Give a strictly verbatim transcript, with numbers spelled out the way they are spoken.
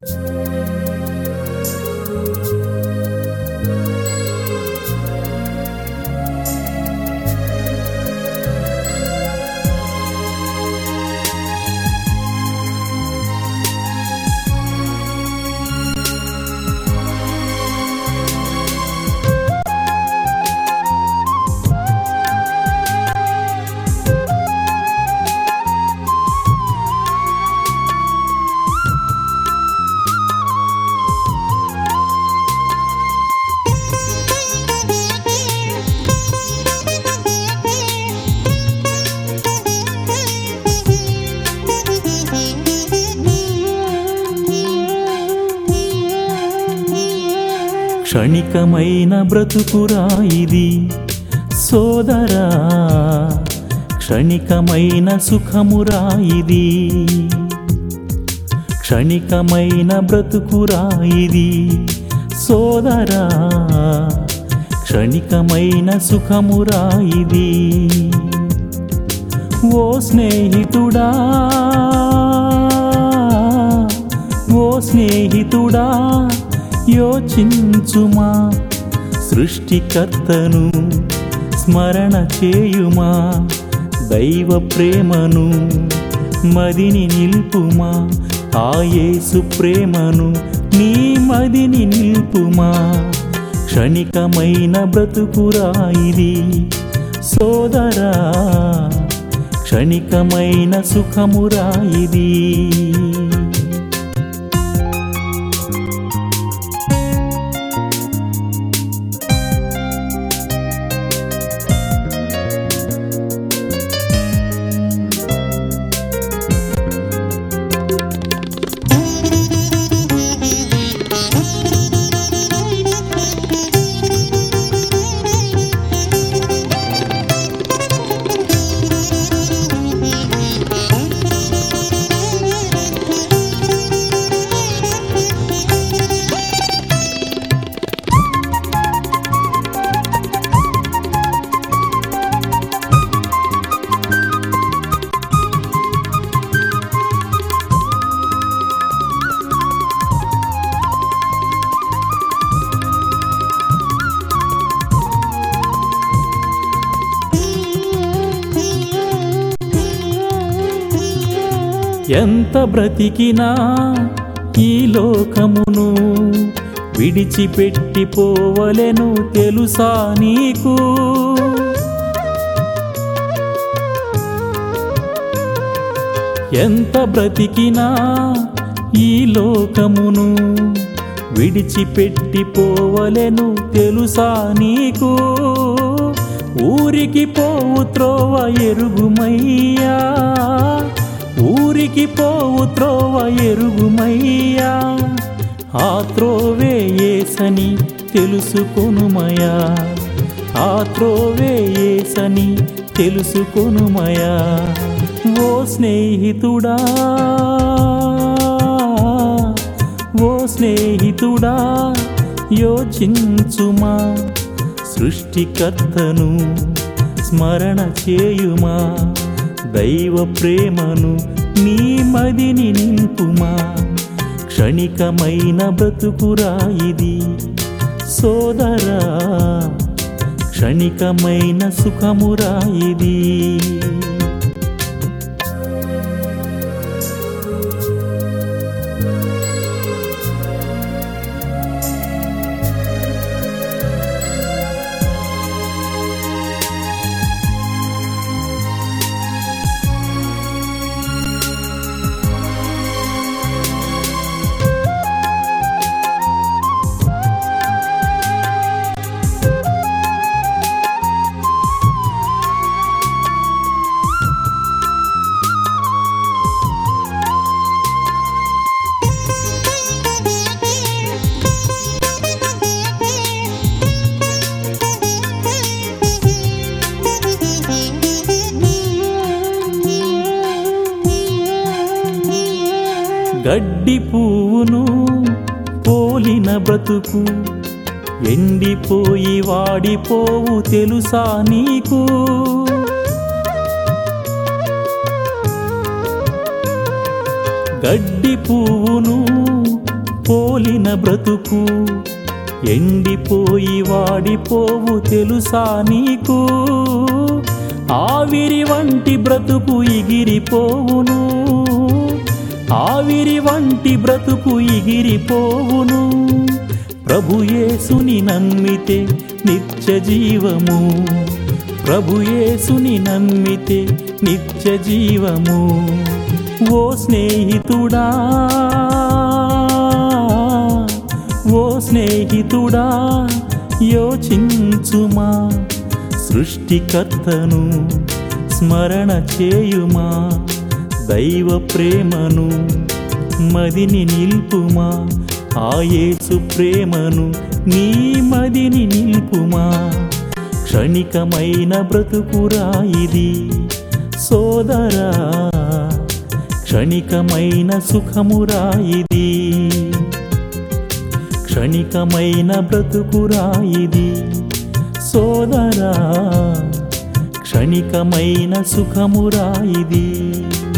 క్షణికమైన బ్రతుకురా ఇది సోదరా, క్షణికమైన సుఖమురా ఇది, క్షణికమైన బ్రతుకురా ఇది సోదరా, క్షణికమైన సుఖమురా ఇది. ఓ స్నేహితుడా, ఓ స్నేహితుడా, యోచించుమా, సృష్టికర్తను స్మరణ చేయుమా, దైవ ప్రేమను మదిని నిల్పుమా, ఆ యేసు ప్రేమను నీ మదిని నిల్పుమా. క్షణికమైన బ్రతుకురా ఇది సోదరా, క్షణికమైన సుఖమురా ఇది. ఎంత బ్రతికినా ఈ లోకమును విడిచిపెట్టి పోవలెను తెలుసా నీకు? ఎంత బ్రతికినా ఈ లోకమును విడిచిపెట్టి పోవలెను తెలుసా నీకు? ఊరికి పోవు త్రోవ ఎరుగుమయ్యా, ఊరికి పోవు త్రోవ ఎరుగుమయ్యా, ఆ త్రోవే యేసని తెలుసుకొనుమయా, ఆ త్రోవే యేసని తెలుసుకొనుమయా. ఓ స్నేహితుడా, ఓ స్నేహితుడా, యోచించుమా, సృష్టికర్తను స్మరణ చేయుమా, దైవ ప్రేమను నీ మదిని నింపుమా. క్షణికమైన బ్రతుకురా ఇది సోదరా, క్షణికమైన సుఖమురా ఇది. గడ్డి పువ్వును పోలిన బ్రతుకు ఎండిపోయి వాడిపోవు తెలుసా నీకు? గడ్డి పువ్వును బ్రతుకు ఎండిపోయి వాడిపోవు తెలుసా నీకు ఆవిరి వంటి బ్రతుకు ఎగిరిపోవును ఆవిరి వంటి బ్రతుకు ఎగిరిపోవును ప్రభు యేసుని నమ్మితే నిత్య జీవము ప్రభు యేసుని నమ్మితే నిత్య జీవము ఓ స్నేహితుడా ఓ స్నేహితుడా యోచించుమా సృష్టికర్తను స్మరణ చేయుమా దైవ ప్రేమను మదిని నిల్పుమా ఆ యేసు ప్రేమను నీ మదిని నిల్పుమా క్షణికమైన బ్రతుకురా ఇది సోదరా క్షణికమైన సుఖమురా ఇది క్షణికమైన బ్రతుకురా ఇది సోదరా క్షణికమైన సుఖమురా ఇది